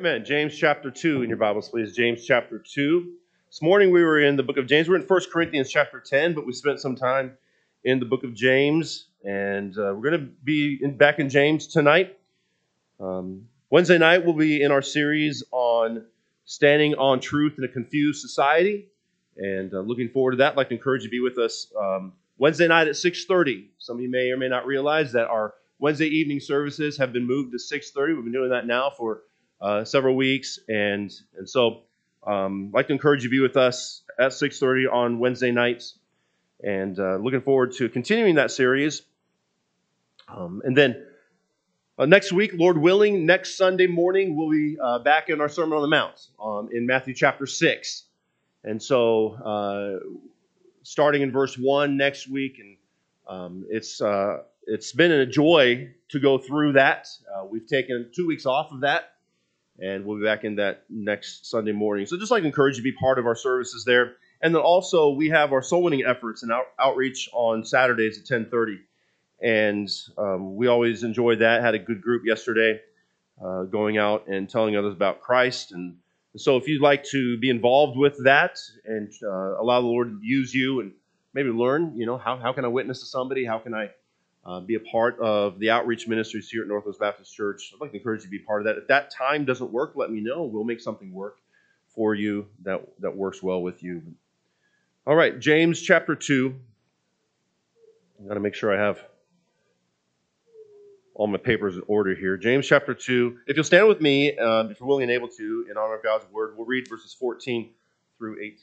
Amen. James chapter 2 in your Bibles, please. James chapter 2. This morning we were in the book of James. We're in 1 Corinthians chapter 10, but we spent some time in the book of James, and we're going to be back in James tonight. Wednesday night we'll be in our series on standing on truth in a confused society, and looking forward to that. I'd like to encourage you to be with us Wednesday night at 6:30. Some of you may or may not realize that our Wednesday evening services have been moved to 6:30. We've been doing that now for several weeks, and so I'd like to encourage you to be with us at 6:30 on Wednesday nights, and looking forward to continuing that series. And then next week, Lord willing, next Sunday morning, we'll be back in our Sermon on the Mount in Matthew chapter 6. And so starting in verse 1 next week, and it's been a joy to go through that. We've taken 2 weeks off of that, and we'll be back in that next Sunday morning. So just like to encourage you to be part of our services there. And then also we have our soul winning efforts and outreach on Saturdays at 10:30. And we always enjoy that. Had a good group yesterday going out and telling others about Christ. And so if you'd like to be involved with that and allow the Lord to use you and maybe learn, how can I witness to somebody? How can I be a part of the outreach ministries here at Northwest Baptist Church? I'd like to encourage you to be part of that. If that time doesn't work, let me know. We'll make something work for you that works well with you. All right, James chapter 2. I've got to make sure I have all my papers in order here. James chapter 2. If you'll stand with me, if you're willing and able to, in honor of God's word, we'll read verses 14 through 18.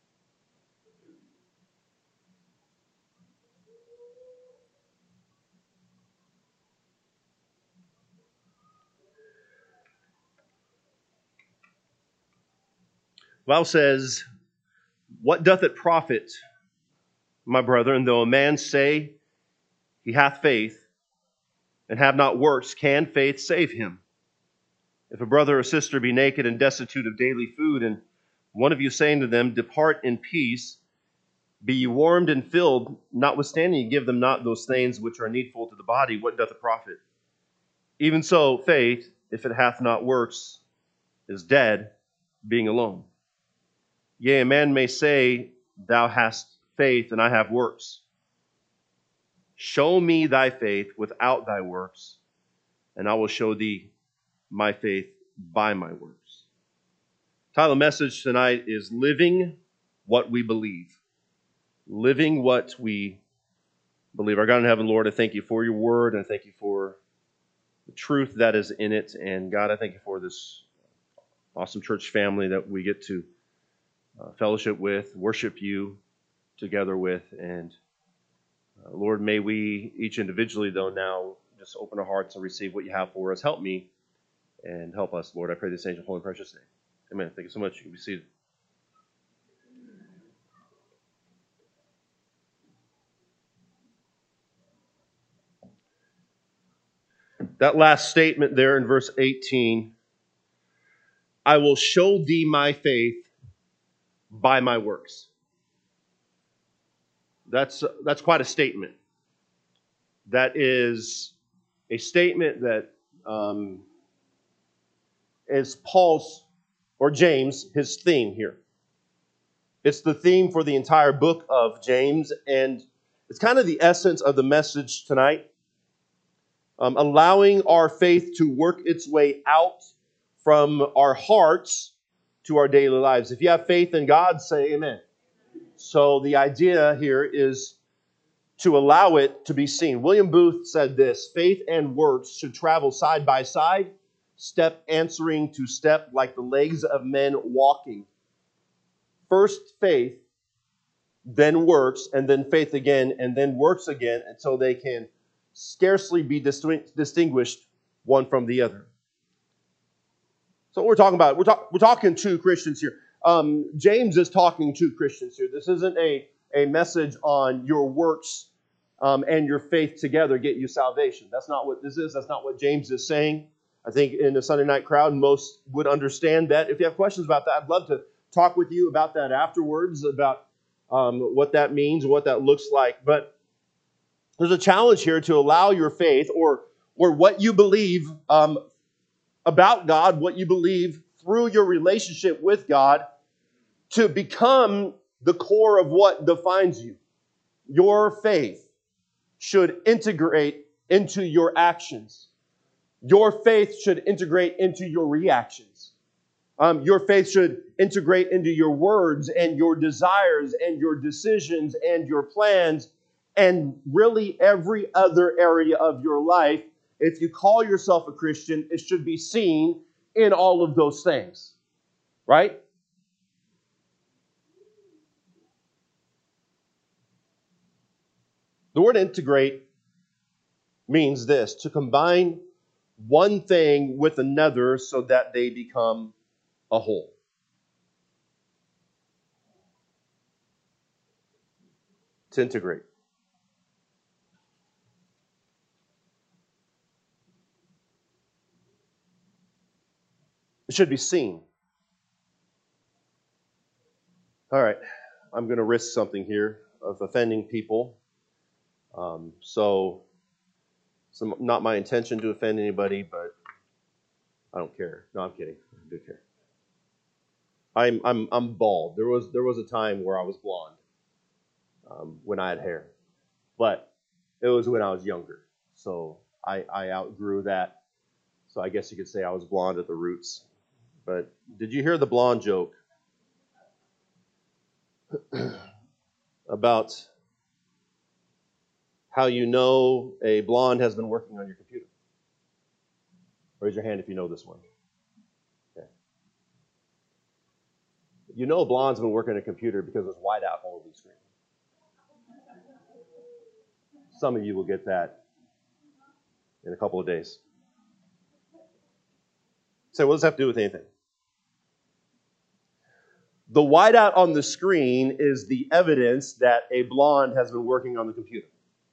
The Bible says, "What doth it profit, my brethren, though a man say he hath faith, and have not works? Can faith save him? If a brother or sister be naked and destitute of daily food, and one of you saying to them, Depart in peace, be ye warmed and filled, notwithstanding ye give them not those things which are needful to the body, what doth it profit? Even so, faith, if it hath not works, is dead, being alone. Yea, a man may say, Thou hast faith, and I have works. Show me thy faith without thy works, and I will show thee my faith by my works." The title of the message tonight is Living What We Believe. Living what we believe. Our God in heaven, Lord, I thank you for your word, and I thank you for the truth that is in it. And God, I thank you for this awesome church family that we get to fellowship with, worship you together with. And Lord, may we each individually, though, now just open our hearts and receive what you have for us. Help me and help us, Lord. I pray this in your holy and precious name. Amen. Thank you so much. You can be seated. That last statement there in verse 18, I will show thee my faith by my works. That's quite a statement. That is a statement that is Paul's, or James, his theme here. It's the theme for the entire book of James, and it's kind of the essence of the message tonight. Allowing our faith to work its way out from our hearts to our daily lives. If you have faith in God, say amen. So the idea here is to allow it to be seen. William Booth said this: faith and works should travel side by side, step answering to step, like the legs of men walking. First faith, then works, and then faith again, and then works again, until they can scarcely be distinguished one from the other. So what we're talking about, we're talking to Christians here. James is talking to Christians here. This isn't a message on your works and your faith together get you salvation. That's not what this is. That's not what James is saying. I think in the Sunday night crowd, most would understand that. If you have questions about that, I'd love to talk with you about that afterwards, about what that means, what that looks like. But there's a challenge here to allow your faith or what you believe about God, what you believe through your relationship with God, to become the core of what defines you. Your faith should integrate into your actions. Your faith should integrate into your reactions. Your faith should integrate into your words and your desires and your decisions and your plans and really every other area of your life. If you call yourself a Christian, it should be seen in all of those things, right? The word integrate means this: to combine one thing with another so that they become a whole. To integrate. It should be seen. All right, I'm going to risk something here of offending people. So not my intention to offend anybody, but I don't care. No, I'm kidding. I do care. I'm bald. There was a time where I was blonde when I had hair, but it was when I was younger. So I outgrew that. So I guess you could say I was blonde at the roots. But did you hear the blonde joke about how you know a blonde has been working on your computer? Raise your hand if you know this one. Okay. You know a blonde's been working on a computer because there's whiteout all over the screen. Some of you will get that in a couple of days. So what does that have to do with anything? The whiteout on the screen is the evidence that a blonde has been working on the computer.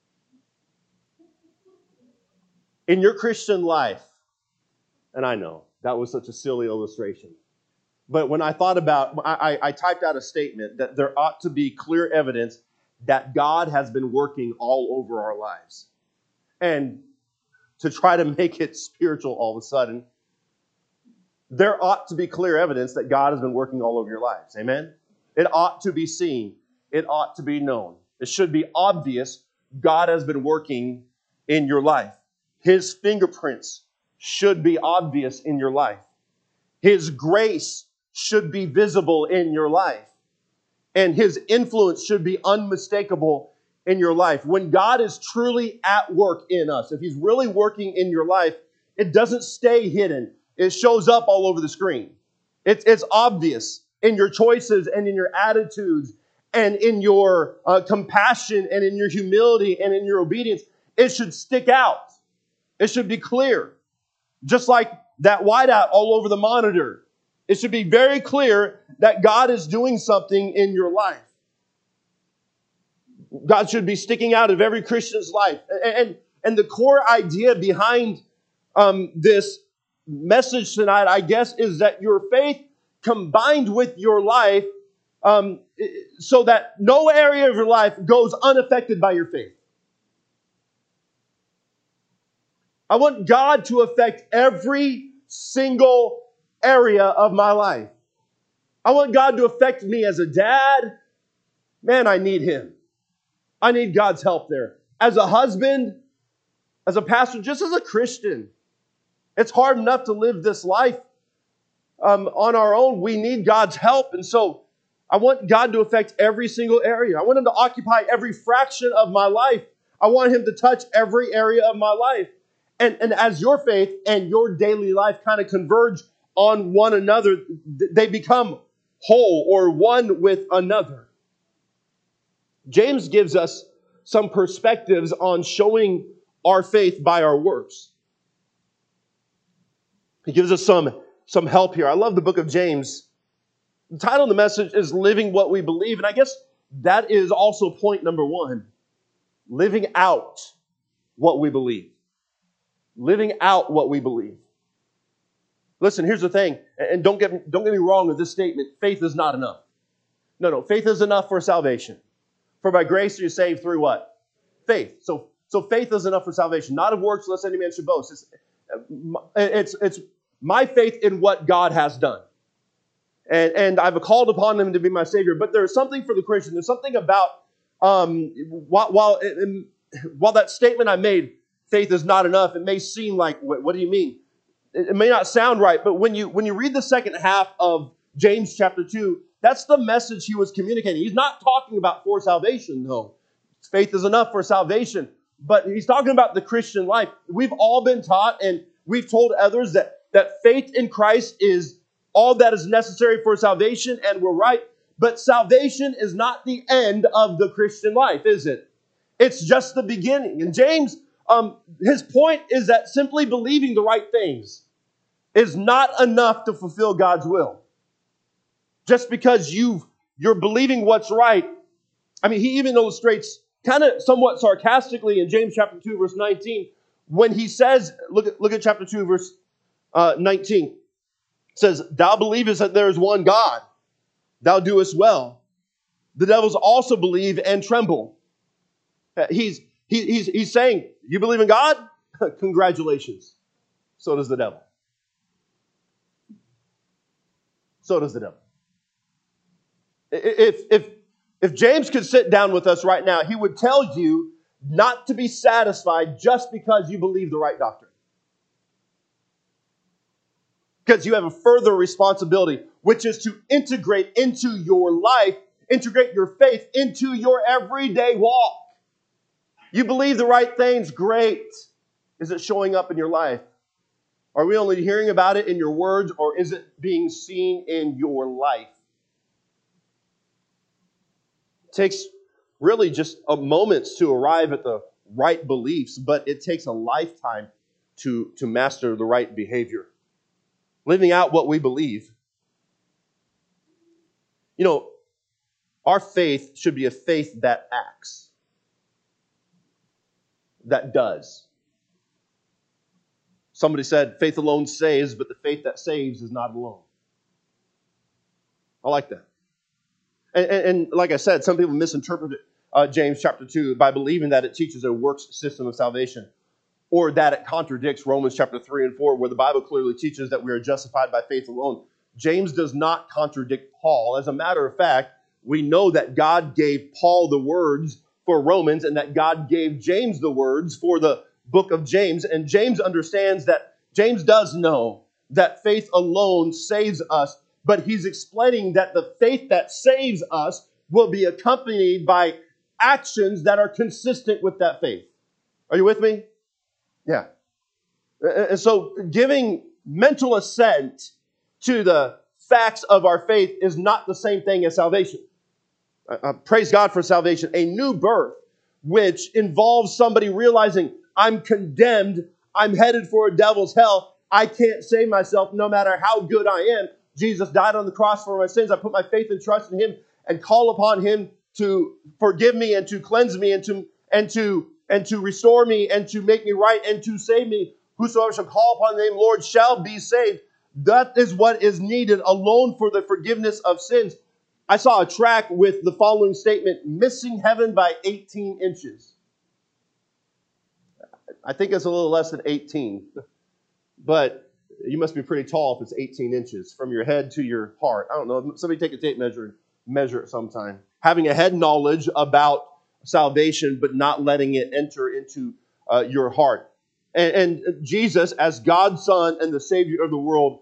In your Christian life, and I know that was such a silly illustration, but when I thought about, I typed out a statement that there ought to be clear evidence that God has been working all over our lives. And to try to make it spiritual all of a sudden, there ought to be clear evidence that God has been working all over your lives. Amen? It ought to be seen. It ought to be known. It should be obvious God has been working in your life. His fingerprints should be obvious in your life. His grace should be visible in your life. And His influence should be unmistakable in your life. When God is truly at work in us, if He's really working in your life, it doesn't stay hidden. It shows up all over the screen. It's obvious in your choices and in your attitudes and in your compassion and in your humility and in your obedience. It should stick out. It should be clear. Just like that whiteout all over the monitor. It should be very clear that God is doing something in your life. God should be sticking out of every Christian's life. And the core idea behind this message tonight, I guess, is that your faith combined with your life so that no area of your life goes unaffected by your faith. I want God to affect every single area of my life. I want God to affect me as a dad. Man, I need Him. I need God's help there. As a husband, as a pastor, just as a Christian. It's hard enough to live this life on our own. We need God's help. And so I want God to affect every single area. I want Him to occupy every fraction of my life. I want Him to touch every area of my life. And as your faith and your daily life kind of converge on one another, they become whole or one with another. James gives us some perspectives on showing our faith by our works. He gives us some help here. I love the book of James. The title of the message is Living What We Believe. And I guess that is also point number one. Living out what we believe. Living out what we believe. Listen, here's the thing. And don't get me wrong with this statement. Faith is not enough. No. Faith is enough for salvation. For by grace you're saved through what? Faith. So faith is enough for salvation. Not of works, lest any man should boast. It's my faith in what God has done. And I've called upon him to be my Savior. But there's something for the Christian. There's something about, while that statement I made, faith is not enough, it may seem like, what do you mean? It may not sound right, but when you read the second half of James chapter 2, that's the message he was communicating. He's not talking about for salvation, no. Faith is enough for salvation. But he's talking about the Christian life. We've all been taught, and we've told others that faith in Christ is all that is necessary for salvation, and we're right. But salvation is not the end of the Christian life, is it? It's just the beginning. And James, his point is that simply believing the right things is not enough to fulfill God's will. Just because you're believing what's right. I mean, he even illustrates kind of somewhat sarcastically in James chapter 2, verse 19, when he says, look at chapter 2, verse 19. It says, thou believest that there is one God. Thou doest well. The devils also believe and tremble. He's saying, you believe in God? Congratulations. So does the devil. So does the devil. If James could sit down with us right now, he would tell you not to be satisfied just because you believe the right doctrine. Because you have a further responsibility, which is to integrate into your life, integrate your faith into your everyday walk. You believe the right things, great. Is it showing up in your life? Are we only hearing about it in your words, or is it being seen in your life? It takes really just a moments to arrive at the right beliefs, but it takes a lifetime to master the right behavior. Living out what we believe. You know, our faith should be a faith that acts. That does. Somebody said, faith alone saves, but the faith that saves is not alone. I like that. And like I said, some people misinterpret James chapter 2 by believing that it teaches a works system of salvation, or that it contradicts Romans chapter 3 and 4, where the Bible clearly teaches that we are justified by faith alone. James does not contradict Paul. As a matter of fact, we know that God gave Paul the words for Romans, and that God gave James the words for the book of James. And James understands that, James does know that faith alone saves us, but he's explaining that the faith that saves us will be accompanied by actions that are consistent with that faith. Are you with me? Yeah. And so giving mental assent to the facts of our faith is not the same thing as salvation. Praise God for salvation. A new birth, which involves somebody realizing, I'm condemned, I'm headed for a devil's hell, I can't save myself no matter how good I am. Jesus died on the cross for my sins. I put my faith and trust in Him and call upon Him to forgive me and to cleanse me and to restore me and to make me right and to save me. Whosoever shall call upon the name of the Lord shall be saved. That is what is needed alone for the forgiveness of sins. I saw a tract with the following statement, missing heaven by 18 inches. I think it's a little less than 18, but you must be pretty tall if it's 18 inches from your head to your heart. I don't know. Somebody take a tape measure and measure it sometime. Having a head knowledge about salvation, but not letting it enter into your heart. And Jesus, as God's Son and the Savior of the world,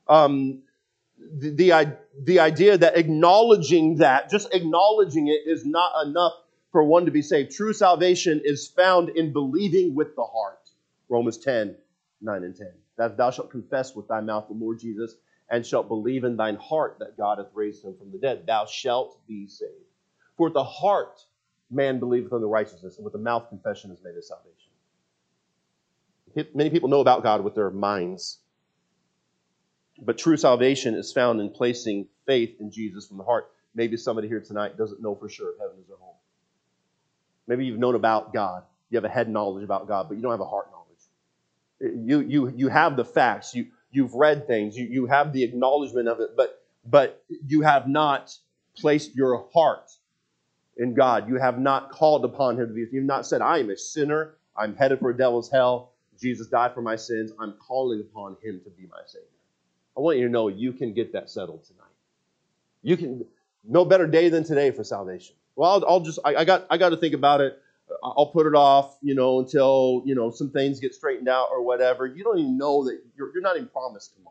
the idea that just acknowledging it is not enough for one to be saved. True salvation is found in believing with the heart. Romans 10, 9 and 10. That thou shalt confess with thy mouth the Lord Jesus, and shalt believe in thine heart that God hath raised him from the dead. Thou shalt be saved. For with the heart man believeth unto righteousness, and with the mouth confession is made of salvation. Many people know about God with their minds. But true salvation is found in placing faith in Jesus from the heart. Maybe somebody here tonight doesn't know for sure if heaven is their home. Maybe you've known about God. You have a head knowledge about God, but you don't have a heart knowledge. You have the facts. You've read things. You have the acknowledgement of it, but you have not placed your heart in God. You have not called upon Him to be. You've not said, I am a sinner. I'm headed for a devil's hell. Jesus died for my sins. I'm calling upon him to be my Savior. I want you to know you can get that settled tonight. You can, no better day than today for salvation. Well, I got to think about it. I'll put it off, until, some things get straightened out or whatever. You don't even know that you're not even promised tomorrow.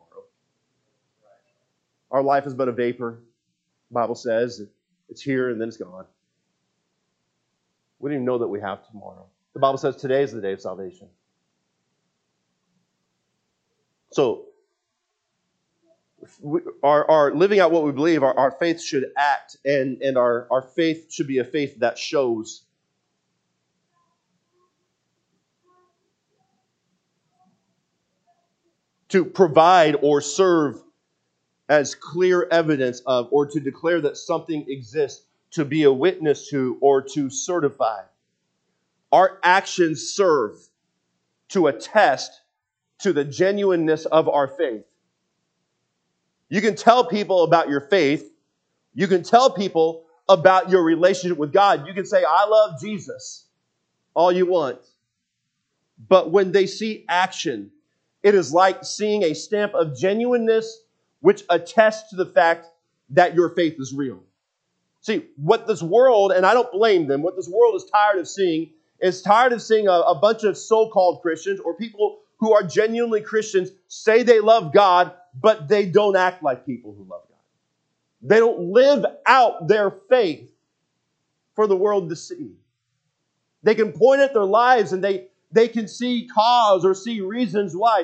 Our life is but a vapor. The Bible says it's here and then it's gone. We don't even know that we have tomorrow. The Bible says today is the day of salvation. So, our living out what we believe, our faith should act, and our faith should be a faith that shows. To provide or serve as clear evidence of, or to declare that something exists, to be a witness to, or to certify. Our actions serve to attest to the genuineness of our faith. You can tell people about your faith. You can tell people about your relationship with God. You can say, I love Jesus, all you want. But when they see action, it is like seeing a stamp of genuineness which attests to the fact that your faith is real. See, what this world, and I don't blame them, what this world is tired of seeing a bunch of so-called Christians or people who are genuinely Christians say they love God, but they don't act like people who love God. They don't live out their faith for the world to see. They can point at their lives and they can see cause or see reasons why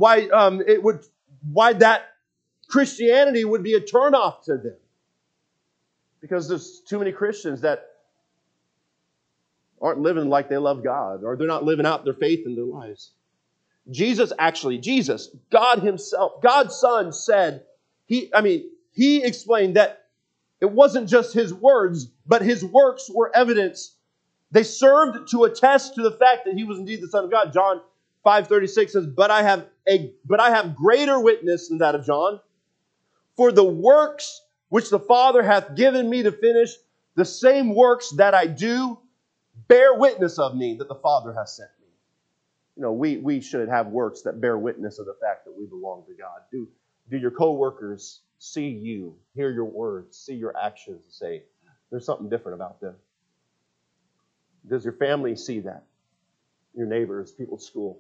that Christianity would be a turnoff to them. Because there's too many Christians that aren't living like they love God, or they're not living out their faith in their lives. Jesus, God himself, God's Son said, he explained that it wasn't just his words, but his works were evidence. They served to attest to the fact that he was indeed the Son of God. John 5:36 says, But I have greater witness than that of John, for the works which the Father hath given me to finish, the same works that I do, bear witness of me that the Father hath sent me. We should have works that bear witness of the fact that we belong to God. Do your co-workers see you, hear your words, see your actions, and say, there's something different about them? Does your family see that? Your neighbors, people at school?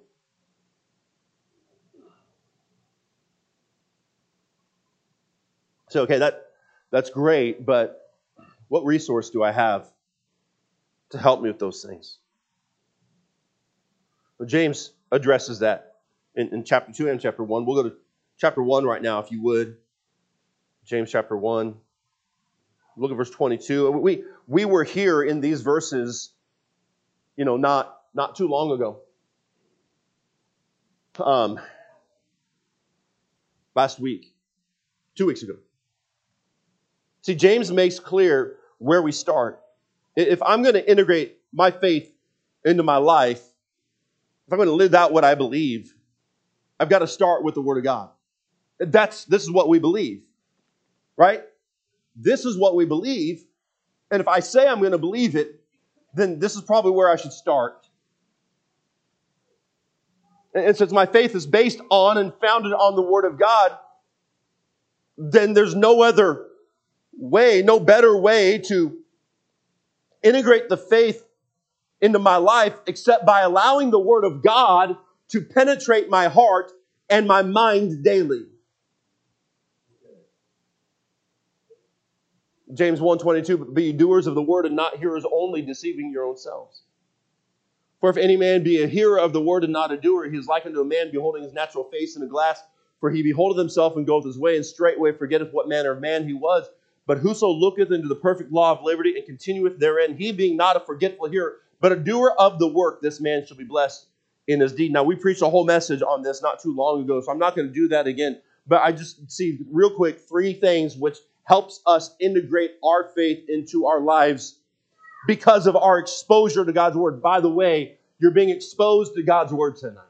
So, okay, that's great, but what resource do I have to help me with those things? Well, James addresses that in chapter 2 and chapter 1. We'll go to chapter 1 right now, if you would. James chapter 1. Look at verse 22. We were here in these verses, not too long ago. Last week. 2 weeks ago. See, James makes clear where we start. If I'm going to integrate my faith into my life, if I'm going to live out what I believe, I've got to start with the Word of God. This is what we believe, right? This is what we believe. And if I say I'm going to believe it, then this is probably where I should start. And since my faith is based on and founded on the Word of God, then there's no other way, no better way to integrate the faith into my life except by allowing the Word of God to penetrate my heart and my mind daily. James 1:22, be ye doers of the word and not hearers only, deceiving your own selves. For if any man be a hearer of the word and not a doer, he is like unto a man beholding his natural face in a glass. For he beholdeth himself and goeth his way, and straightway forgetteth what manner of man he was. But whoso looketh into the perfect law of liberty and continueth therein, he being not a forgetful hearer, but a doer of the work, this man shall be blessed in his deed. Now, we preached a whole message on this not too long ago, so I'm not going to do that again. But I just see real quick 3 things which helps us integrate our faith into our lives because of our exposure to God's Word. By the way, you're being exposed to God's Word tonight.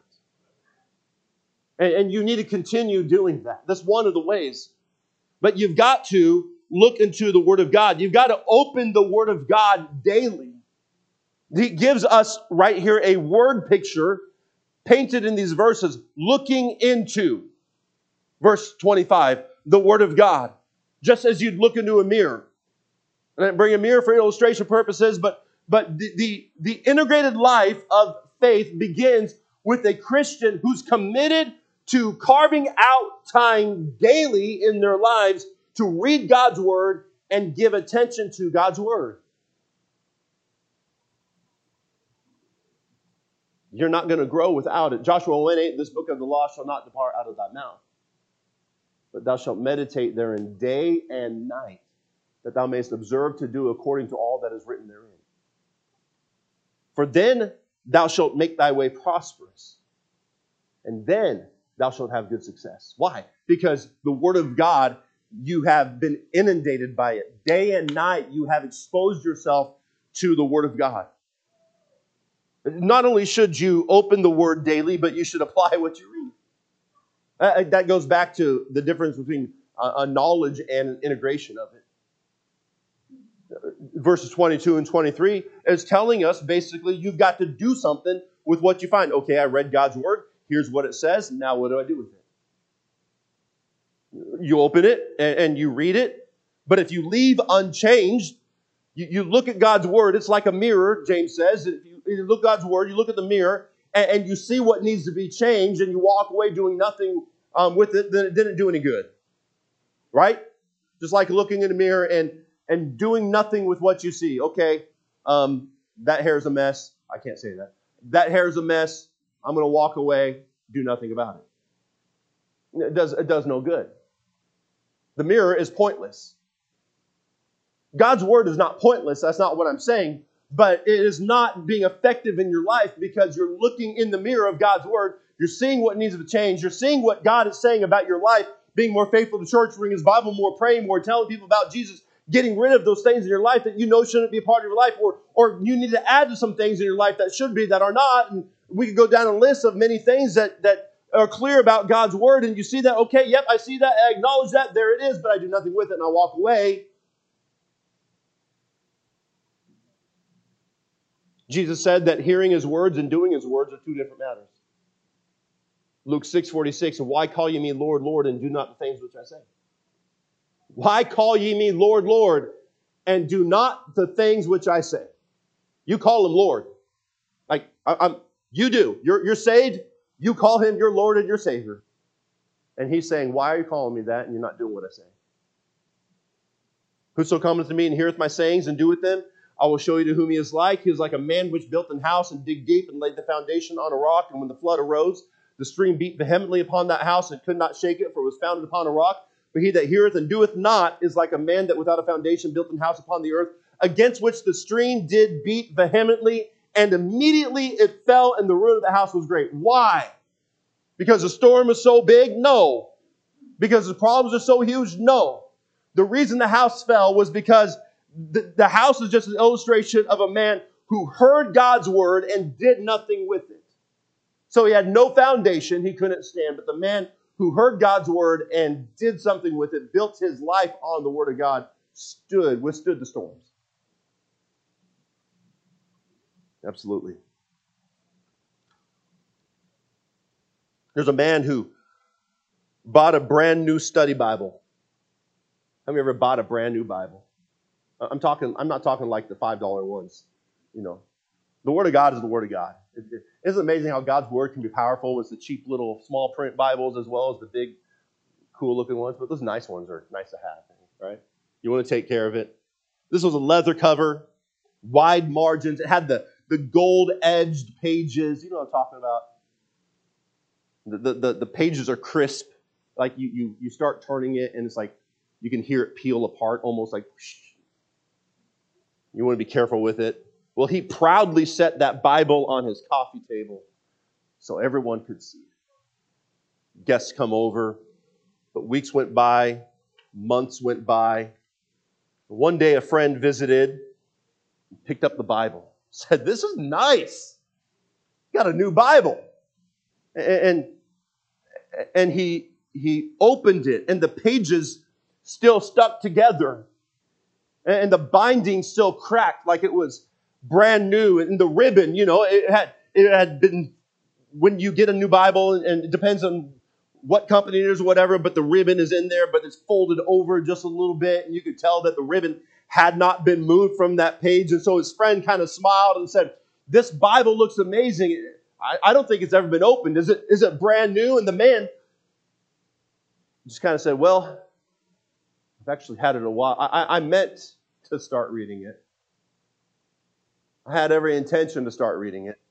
And you need to continue doing that. That's one of the ways. But you've got to look into the Word of God. You've got to open the Word of God daily. He gives us right here a word picture painted in these verses, looking into, verse 25, the Word of God, just as you'd look into a mirror. And I bring a mirror for illustration purposes, but the integrated life of faith begins with a Christian who's committed to carving out time daily in their lives to read God's Word and give attention to God's Word. You're not going to grow without it. Joshua 1:8, this book of the law shall not depart out of thy mouth, but thou shalt meditate therein day and night, that thou mayest observe to do according to all that is written therein. For then thou shalt make thy way prosperous, and then thou shalt have good success. Why? Because the Word of God, you have been inundated by it. Day and night, you have exposed yourself to the Word of God. Not only should you open the Word daily, but you should apply what you read. That goes back to the difference between a knowledge and an integration of it. Verses 22 and 23 is telling us basically you've got to do something with what you find. Okay, I read God's Word. Here's what it says. Now what do I do with it? You open it and you read it. But if you leave unchanged, you look at God's Word. It's like a mirror, James says. If you look at God's Word, you look at the mirror, and you see what needs to be changed, and you walk away doing nothing with it, then it didn't do any good. Right? Just like looking in the mirror and doing nothing with what you see. Okay, that hair's a mess. I can't say that. That hair's a mess. I'm going to walk away, do nothing about it. It does no good. The mirror is pointless. God's Word is not pointless. That's not what I'm saying. But it is not being effective in your life because you're looking in the mirror of God's Word. You're seeing what needs to change. You're seeing what God is saying about your life, being more faithful to church, reading His Bible more, praying more, telling people about Jesus, getting rid of those things in your life that you know shouldn't be a part of your life, or you need to add to some things in your life that should be, that are not. And we could go down a list of many things that are clear about God's Word, and you see that, okay, yep, I see that, I acknowledge that, there it is, but I do nothing with it, and I walk away. Jesus said that hearing His words and doing His words are two different matters. Luke 6:46, why call ye me Lord, Lord, and do not the things which I say? Why call ye me Lord, Lord, and do not the things which I say? You call Him Lord. Like, you do. You're saved. You call Him your Lord and your Savior. And He's saying, why are you calling me that and you're not doing what I say? Whoso cometh to me and heareth my sayings and doeth them, I will show you to whom he is like. He is like a man which built an house and digged deep and laid the foundation on a rock. And when the flood arose, the stream beat vehemently upon that house and could not shake it, for it was founded upon a rock. But he that heareth and doeth not is like a man that without a foundation built an house upon the earth, against which the stream did beat vehemently, and immediately it fell, and the ruin of the house was great. Why? Because the storm is so big? No. Because the problems are so huge? No. The reason the house fell was because the house is just an illustration of a man who heard God's Word and did nothing with it. So he had no foundation, he couldn't stand. But the man who heard God's Word and did something with it, built his life on the Word of God, withstood the storms. Absolutely. There's a man who bought a brand new study Bible. Have you ever bought a brand new Bible? I'm not talking like the $5 ones. You know, the Word of God is the Word of God. Isn't it amazing how God's Word can be powerful with the cheap little small print Bibles as well as the big, cool looking ones? But those nice ones are nice to have, right? You want to take care of it. This was a leather cover, wide margins. It had the gold edged pages. You know what I'm talking about? The pages are crisp. Like you start turning it and it's like you can hear it peel apart, almost like whoosh. You want to be careful with it. Well, he proudly set that Bible on his coffee table so everyone could see it. Guests come over, but weeks went by, months went by. One day a friend visited, picked up the Bible, said, "This is nice. Got a new Bible." And he opened it, and the pages still stuck together. And the binding still cracked like it was brand new. And the ribbon, it had been when you get a new Bible, and it depends on what company it is or whatever, but the ribbon is in there, but it's folded over just a little bit, and you could tell that the ribbon had not been moved from that page. And so his friend kind of smiled and said, "This Bible looks amazing. I don't think it's ever been opened. Is it brand new?" And the man just kind of said, "Well, I've actually had it a while. I meant to start reading it. I had every intention to start reading it.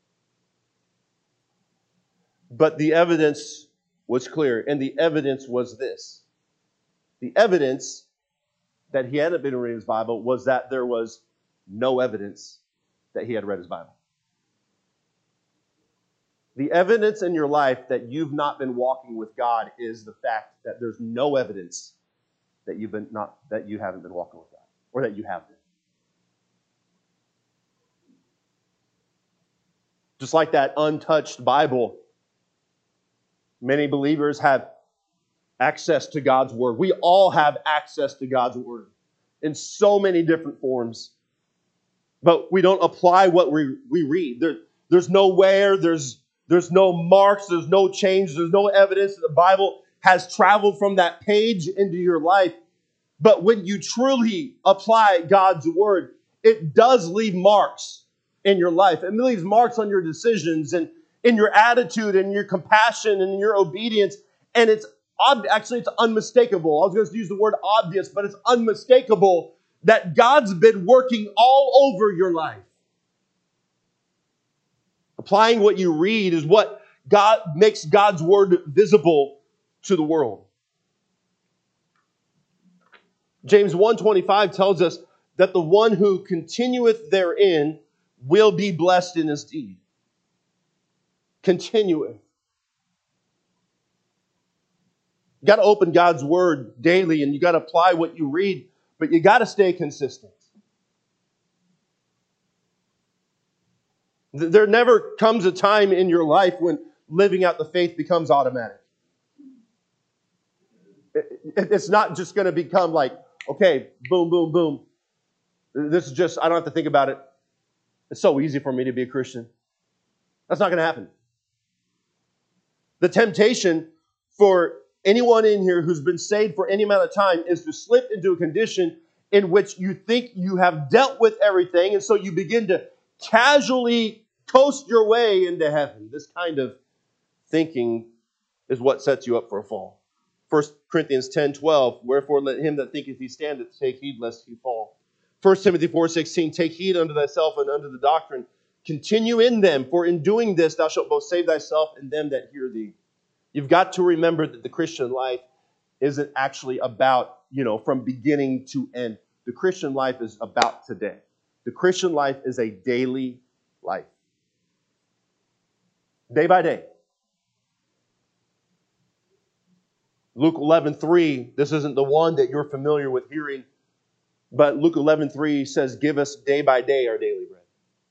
But the evidence was clear, and the evidence was this. The evidence that he hadn't been reading his Bible was that there was no evidence that he had read his Bible. The evidence in your life that you've not been walking with God is the fact that there's no evidence that you haven't been walking with God, or that you have been. Just like that untouched Bible, many believers have access to God's Word. We all have access to God's Word in so many different forms. But we don't apply what we read. There's no where, there's no marks, there's no change, there's no evidence that the Bible has traveled from that page into your life. But when you truly apply God's Word, it does leave marks in your life. It leaves marks on your decisions and in your attitude and your compassion and your obedience. And it's unmistakable. I was going to use the word obvious, but it's unmistakable that God's been working all over your life. Applying what you read is what God makes God's Word visible to the world. James 1:25 tells us that the one who continueth therein will be blessed in his deed. Continueth. You got to open God's Word daily, and you got to apply what you read, but you got to stay consistent. There never comes a time in your life when living out the faith becomes automatic. It's not just going to become like, okay, boom, boom, boom. This is just, I don't have to think about it. It's so easy for me to be a Christian. That's not going to happen. The temptation for anyone in here who's been saved for any amount of time is to slip into a condition in which you think you have dealt with everything, and so you begin to casually coast your way into heaven. This kind of thinking is what sets you up for a fall. 1 Corinthians 10:12, wherefore let him that thinketh he standeth take heed lest he fall. 1 Timothy 4:16, take heed unto thyself and unto the doctrine. Continue in them, for in doing this thou shalt both save thyself and them that hear thee. You've got to remember that the Christian life isn't actually about, from beginning to end. The Christian life is about today. The Christian life is a daily life. Day by day. Luke 11:3, this isn't the one that you're familiar with hearing, but Luke 11:3 says, give us day by day our daily bread.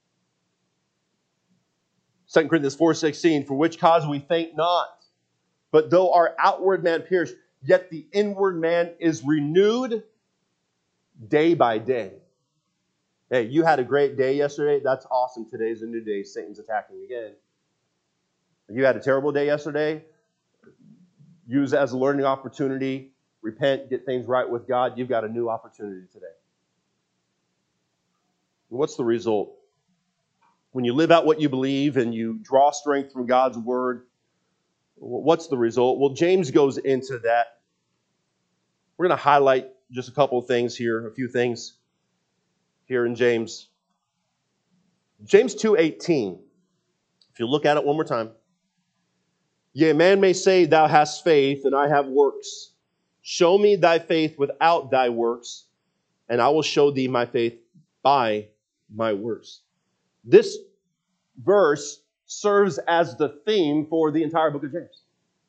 2 Corinthians 4:16, for which cause we faint not, but though our outward man perish, yet the inward man is renewed day by day. Hey, you had a great day yesterday. That's awesome. Today's a new day. Satan's attacking again. You had a terrible day yesterday. Use it as a learning opportunity. Repent, get things right with God. You've got a new opportunity today. And what's the result? When you live out what you believe and you draw strength from God's Word, what's the result? Well, James goes into that. We're going to highlight just a couple of things here, a few things here in James. James 2:18. If you look at it one more time. Yea, man may say, thou hast faith, and I have works. Show me thy faith without thy works, and I will show thee my faith by my works. This verse serves as the theme for the entire book of James.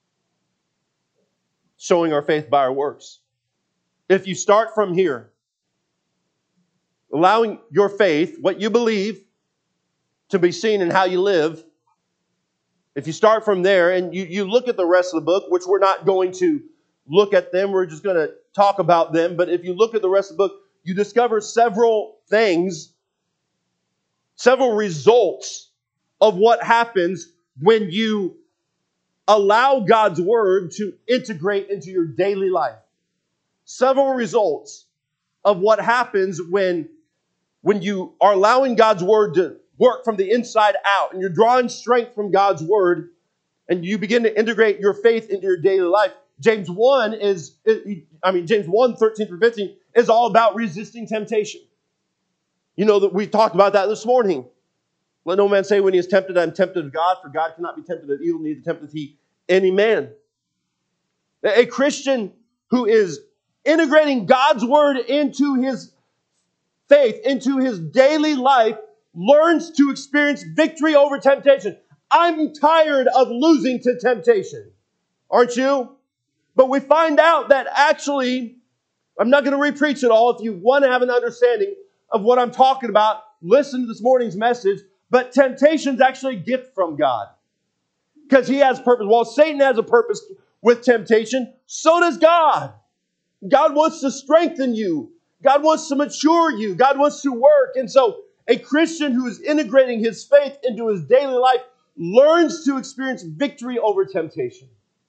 Showing our faith by our works. If you start from here, allowing your faith, what you believe, to be seen in how you live, if you start from there and you look at the rest of the book, which we're not going to look at them, we're just going to talk about them, but if you look at the rest of the book, you discover several things, several results of what happens when you allow God's word to integrate into your daily life. Several results of what happens when you are allowing God's word to work from the inside out and you're drawing strength from God's word and you begin to integrate your faith into your daily life. James 1, 13 through 15 is all about resisting temptation. You know that we talked about that this morning. Let no man say when he is tempted, I am tempted of God, for God cannot be tempted of evil, neither tempteth he any man. A Christian who is integrating God's word into his faith, into his daily life, learns to experience victory over temptation. I'm tired of losing to temptation. Aren't you? But we find out that actually, I'm not going to repreach it all. If you want to have an understanding of what I'm talking about, listen to this morning's message. But temptation is actually a gift from God. Because he has purpose. While Satan has a purpose with temptation, so does God. God wants to strengthen you. God wants to mature you. God wants to work. And so a Christian who is integrating his faith into his daily life learns to experience victory over temptation.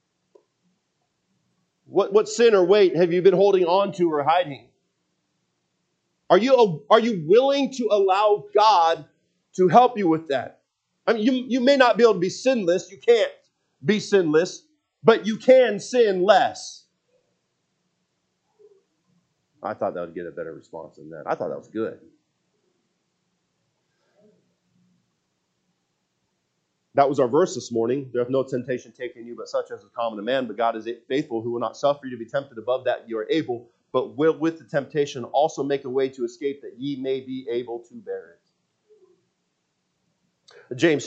What sin or weight have you been holding on to or hiding? Are you willing to allow God to help you with that? I mean, you may not be able to be sinless. You can't be sinless, but you can sin less. I thought that would get a better response than that. I thought that was good. That was our verse this morning. There hath no temptation taken you, but such as is common to man. But God is faithful, who will not suffer you to be tempted above that you are able, but will with the temptation also make a way to escape, that ye may be able to bear it. James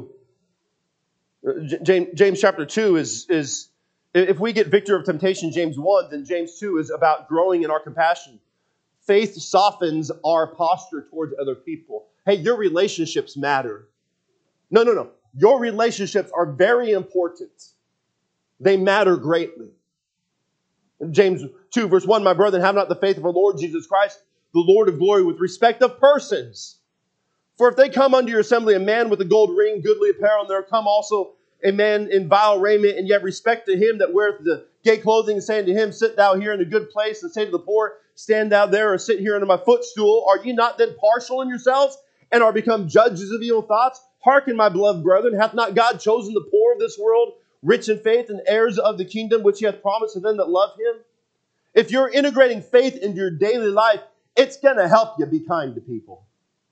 chapter 2 is if we get victory over temptation, James 1, then James 2 is about growing in our compassion. Faith softens our posture towards other people. Hey, your relationships matter. No. Your relationships are very important. They matter greatly. James 2, verse 1, my brethren, have not the faith of our Lord Jesus Christ, the Lord of glory, with respect of persons. For if they come unto your assembly a man with a gold ring, goodly apparel, and there come also a man in vile raiment, and yet respect to him that weareth the gay clothing, and saying to him, sit thou here in a good place, and say to the poor, stand thou there, or sit here under my footstool. Are ye not then partial in yourselves, and are become judges of evil thoughts? Hearken, my beloved brethren, hath not God chosen the poor of this world, rich in faith, and heirs of the kingdom which he hath promised to them that love him? If you're integrating faith into your daily life, it's going to help you be kind to people.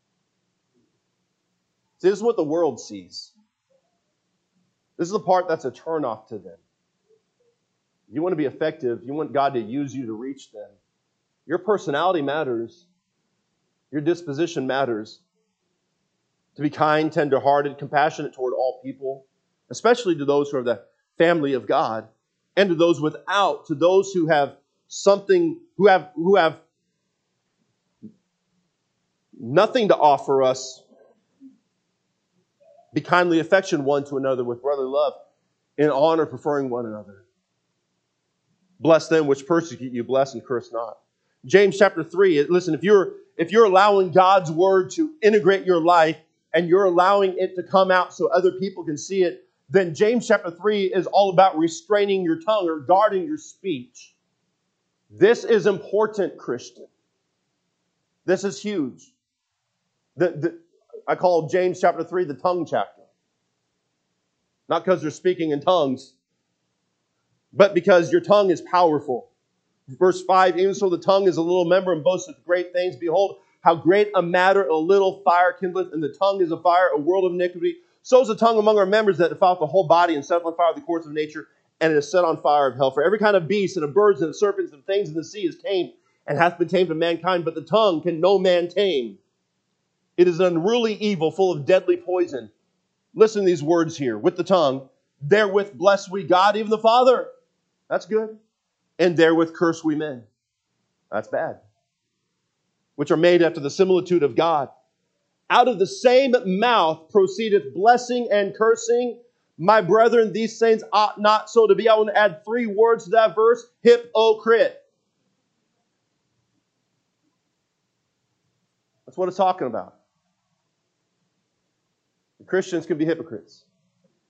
See, this is what the world sees. This is the part that's a turnoff to them. You want to be effective. You want God to use you to reach them. Your personality matters. Your disposition matters. To be kind, tender-hearted, compassionate toward all people, especially to those who are the family of God, and to those without, to those who have something, who have nothing to offer us. Be kindly affectioned one to another with brotherly love, in honor preferring one another. Bless them which persecute you, bless and curse not. James chapter 3, listen, if you're allowing God's word to integrate your life and you're allowing it to come out so other people can see it, then James chapter 3 is all about restraining your tongue or guarding your speech. This is important, Christian. This is huge. I call James chapter 3 the tongue chapter. Not because they're speaking in tongues, but because your tongue is powerful. Verse 5, even so the tongue is a little member and boasteth great things. Behold, how great a matter a little fire kindleth, and the tongue is a fire, a world of iniquity. So is the tongue among our members that defileth the whole body, and setteth on fire the course of nature, and it is set on fire of hell. For every kind of beast, and of birds, and of serpents, and things in the sea is tamed, and hath been tamed of mankind, but the tongue can no man tame. It is an unruly evil, full of deadly poison. Listen to these words here. With the tongue, therewith bless we God, even the Father. That's good. And therewith curse we men. That's bad. Which are made after the similitude of God. Out of the same mouth proceedeth blessing and cursing. My brethren, these things ought not so to be. I want to add 3 words to that verse. Hypocrite. That's what it's talking about. Christians can be hypocrites.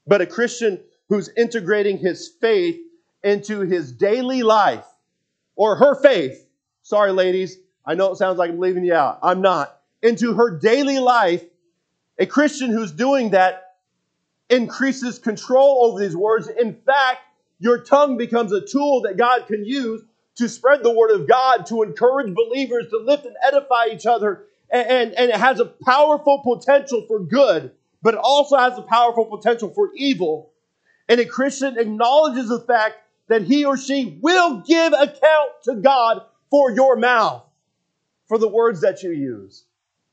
but a Christian who's integrating his faith into his daily life, or her faith. Sorry, ladies. I know it sounds like I'm leaving you out. I'm not. Into her daily life, a Christian who's doing that increases control over these words. In fact, your tongue becomes a tool that God can use to spread the word of God, to encourage believers, to lift and edify each other. And it has a powerful potential for good, but it also has a powerful potential for evil. And a Christian acknowledges the fact that he or she will give account to God for your mouth, for the words that you use.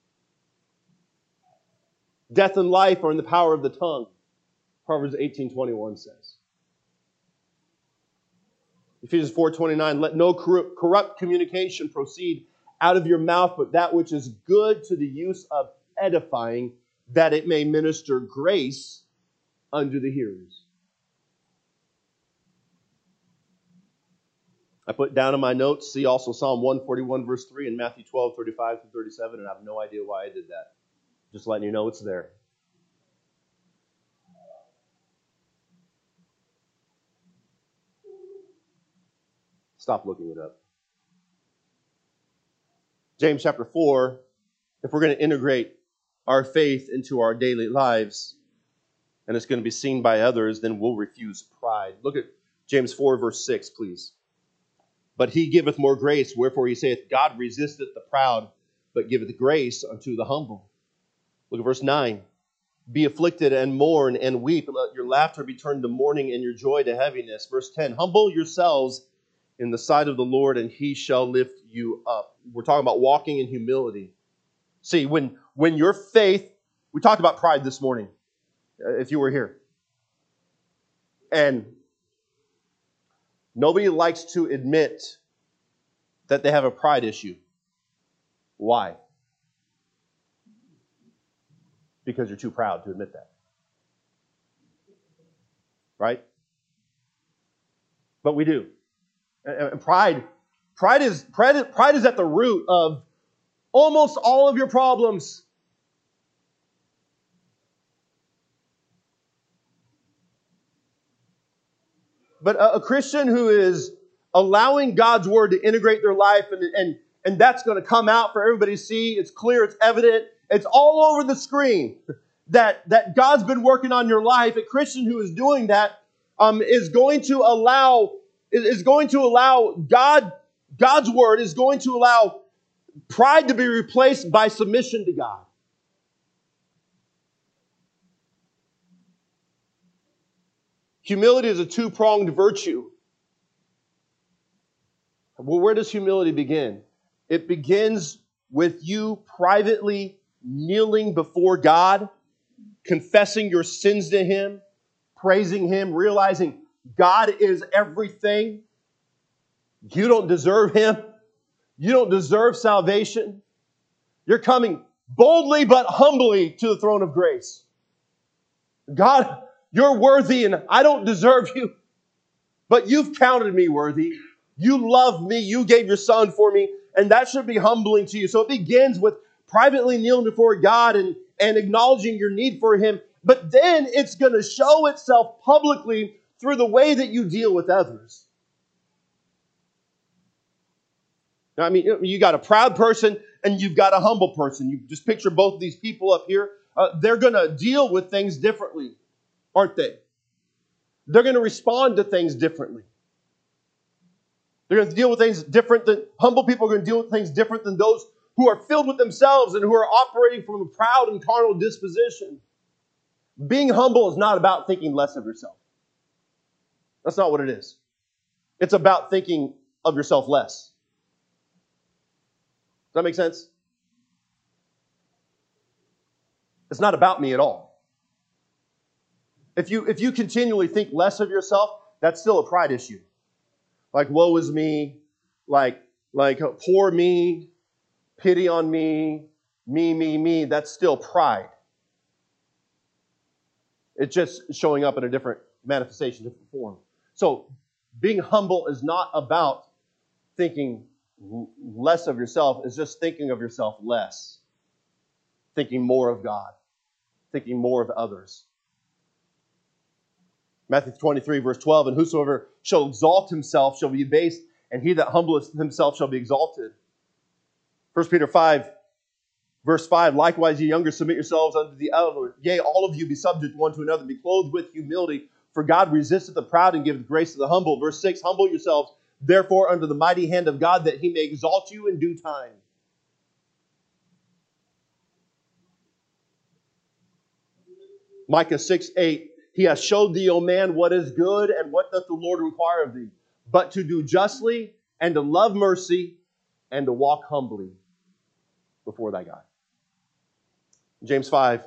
Death and life are in the power of the tongue, Proverbs 18:21 says. Ephesians 4:29, let no corrupt communication proceed out of your mouth, but that which is good to the use of edifying, that it may minister grace unto the hearers. I put down in my notes, see also Psalm 141 verse 3 and Matthew 12:35 through 37, and I have no idea why I did that. Just letting you know it's there. Stop looking it up. James chapter 4, if we're going to integrate our faith into our daily lives, and it's going to be seen by others, then we'll refuse pride. Look at James 4 verse 6, please. But he giveth more grace, wherefore he saith, God resisteth the proud, but giveth grace unto the humble. Look at verse 9. Be afflicted and mourn and weep. Let your laughter be turned to mourning and your joy to heaviness. Verse 10. Humble yourselves in the sight of the Lord, and he shall lift you up. We're talking about walking in humility. See, when your faith, we talked about pride this morning, if you were here. And nobody likes to admit that they have a pride issue. Why? Because you're too proud to admit that. Right? But we do. And pride is at the root of almost all of your problems. But a Christian who is allowing God's word to integrate their life, and that's going to come out for everybody to see. It's clear, it's evident, it's all over the screen that God's been working on your life. A Christian who is doing that is going to allow God's word is going to allow pride to be replaced by submission to God. Humility is a two-pronged virtue. Well, where does humility begin? It begins with you privately kneeling before God, confessing your sins to Him, praising Him, realizing God is everything. You don't deserve Him. You don't deserve salvation. You're coming boldly but humbly to the throne of grace. God, you're worthy and I don't deserve you, but you've counted me worthy. You love me. You gave your son for me, and that should be humbling to you. So it begins with privately kneeling before God and acknowledging your need for Him, but then it's going to show itself publicly through the way that you deal with others. Now, I mean, you got a proud person and you've got a humble person. You just picture both of these people up here. They're going to deal with things differently, aren't they? They're going to respond to things differently. They're going to deal with things different than humble people are going to deal with things different than those who are filled with themselves and who are operating from a proud and carnal disposition. Being humble is not about thinking less of yourself. That's not what it is. It's about thinking of yourself less. Does that make sense? It's not about me at all. If you continually think less of yourself, that's still a pride issue. Like, woe is me, like poor me, pity on me, me, that's still pride. It's just showing up in a different manifestation, different form. So being humble is not about thinking less of yourself. It's just thinking of yourself less. Thinking more of God. Thinking more of others. Matthew 23, verse 12, and whosoever shall exalt himself shall be abased, and he that humbleth himself shall be exalted. 1 Peter 5, verse 5, likewise, ye younger, submit yourselves unto the elder. Yea, all of you be subject one to another, be clothed with humility, for God resisteth the proud and giveth grace to the humble. Verse 6, humble yourselves, therefore, under the mighty hand of God, that he may exalt you in due time. Micah 6, 8, he hath showed thee, O man, what is good, and what doth the Lord require of thee, but to do justly, and to love mercy, and to walk humbly before thy God. James 5,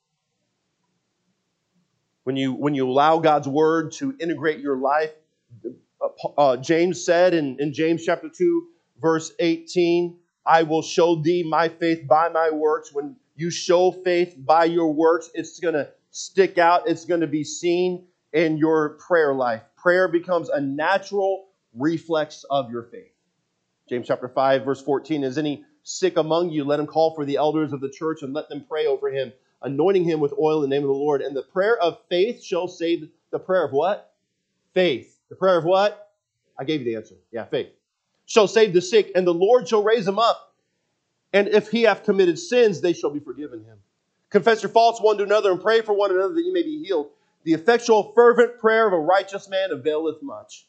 when you allow God's word to integrate your life, James said in James chapter 2, verse 18, I will show thee my faith by my works. When you show faith by your works, it's going to stick out. It's going to be seen in your prayer life. Prayer becomes a natural reflex of your faith. James chapter 5, verse 14, is any sick among you, let him call for the elders of the church and let them pray over him, anointing him with oil in the name of the Lord. And the prayer of faith shall save. The prayer of what? Faith. The prayer of what? I gave you the answer. Yeah, faith. Shall save the sick, and the Lord shall raise him up. And if he hath committed sins, they shall be forgiven him. Confess your faults one to another, and pray for one another that ye may be healed. The effectual, fervent prayer of a righteous man availeth much.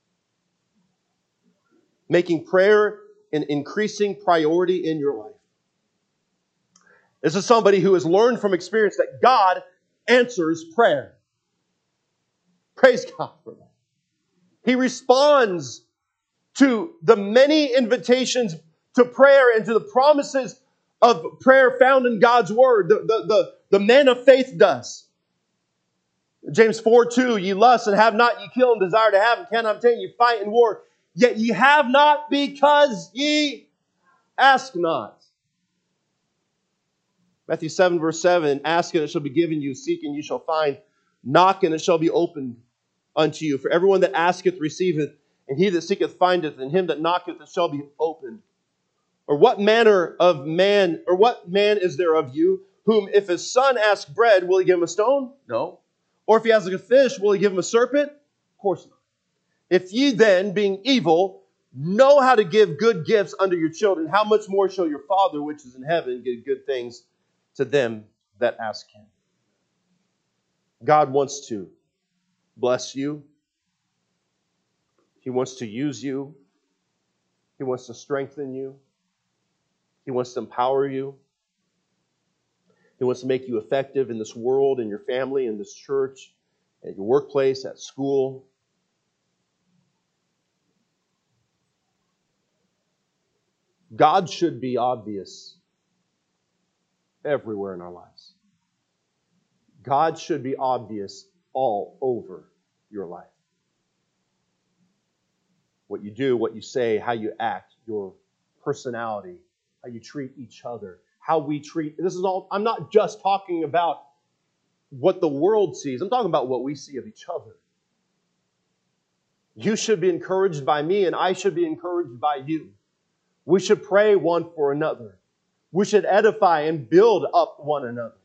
Making prayer an increasing priority in your life. This is somebody who has learned from experience that God answers prayer. Praise God for that. He responds to the many invitations to prayer and to the promises of prayer found in God's Word. The man of faith does. James 4:2, ye lust and have not, ye kill and desire to have and cannot obtain, ye fight and war. Yet ye have not because ye ask not. Matthew 7, verse 7, ask and it shall be given you, seek and you shall find, knock and it shall be opened unto you. For everyone that asketh receiveth, and he that seeketh findeth, and him that knocketh it shall be opened. Or what manner of man, or what man is there of you, whom if his son asks bread, will he give him a stone? No. Or if he asks a fish, will he give him a serpent? Of course not. If ye then, being evil, know how to give good gifts unto your children, how much more shall your Father which is in heaven give good things to them that ask him? God wants to bless you. He wants to use you. He wants to strengthen you. He wants to empower you. He wants to make you effective in this world, in your family, in this church, at your workplace, at school. God should be obvious everywhere in our lives. God should be obvious all over your life. What you do, what you say, how you act, your personality, how you treat each other, how we treat. This is all, I'm not just talking about what the world sees. I'm talking about what we see of each other. You should be encouraged by me, and I should be encouraged by you. We should pray one for another. We should edify and build up one another.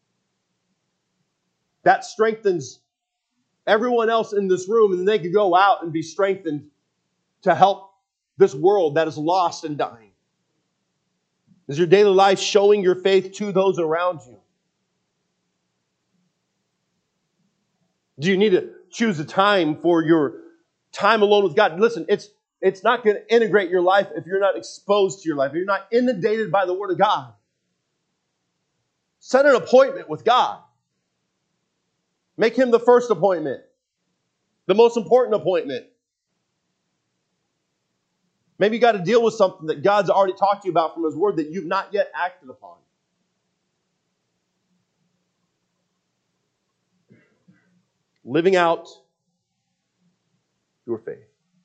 That strengthens everyone else in this room, and then they can go out and be strengthened to help this world that is lost and dying. Is your daily life showing your faith to those around you? Do you need to choose a time for your time alone with God? Listen, it's not going to integrate your life if you're not exposed to your life, if you're not inundated by the Word of God. Set an appointment with God. Make Him the first appointment, the most important appointment. Maybe you got to deal with something that God's already talked to you about from His Word that you've not yet acted upon. Living out your faith.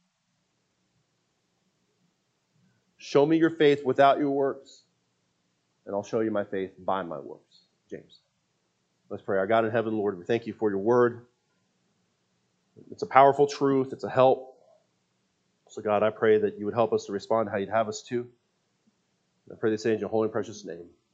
Show me your faith without your works, and I'll show you my faith by my works. James. Let's pray. Our God in heaven, Lord, we thank you for your word. It's a powerful truth. It's a help. So, God, I pray that you would help us to respond how you'd have us to. I pray this in your holy and precious name.